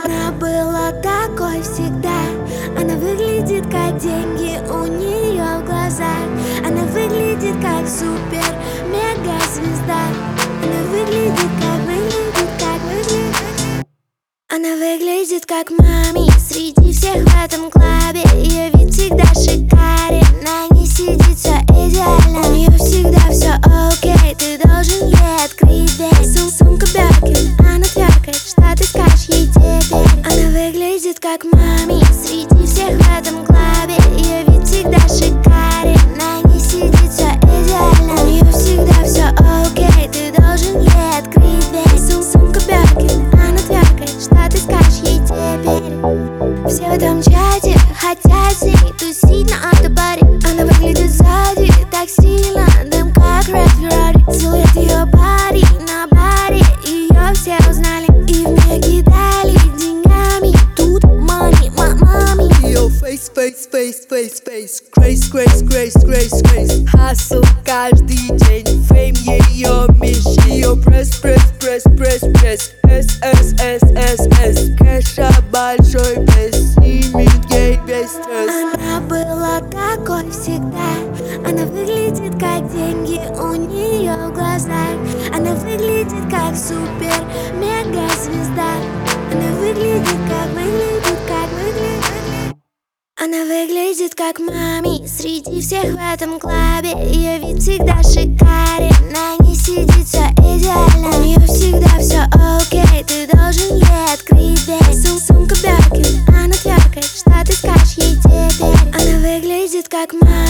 Она была такой всегда. Она выглядит как деньги у нее в глазах. Она выглядит как супер мега звезда. Она выглядит как Она выглядит как мами среди всех в этом клабе. Ее вид всегда шикарен, на ней сидит все идеально. У нее всегда все окей, ты должен ей открыть дверь. Сумка Бёркин, она тверкает, что ты скажешь ей теперь. Она выглядит как мами среди всех в этом клабе. Ее вид всегда шикарен, на ней сидит все идеально. У нее всегда все окей, ты должен ей открыть дверь. Сумка Бёркин, она тверкает, что ты скажешь ей теперь. Все в этом чате хотят с ней тусить на автобаре. Она выглядит сзади так сильно, дым как Red Ferrari. Силуэт ее пари на баре, ее все узнали и мне кидали деньгами. Тут money, мами. Ее face, grace. Hustle каждый день, фейм ее меч. Ее пресс. Кэша большой без, снимет ей весь стресс. Она была такой всегда. Она выглядит как деньги у нее в глазах. Она выглядит как супер мега звезда. Она выглядит как Она выглядит как мами среди всех в этом клабе. Ее вид всегда шикарен, на ней сидит все идеально. У нее всегда все окей, ты должен ей открыть дверь. Сумка Бёркин, она тверкает, что ты скажешь ей теперь. Она выглядит как мама.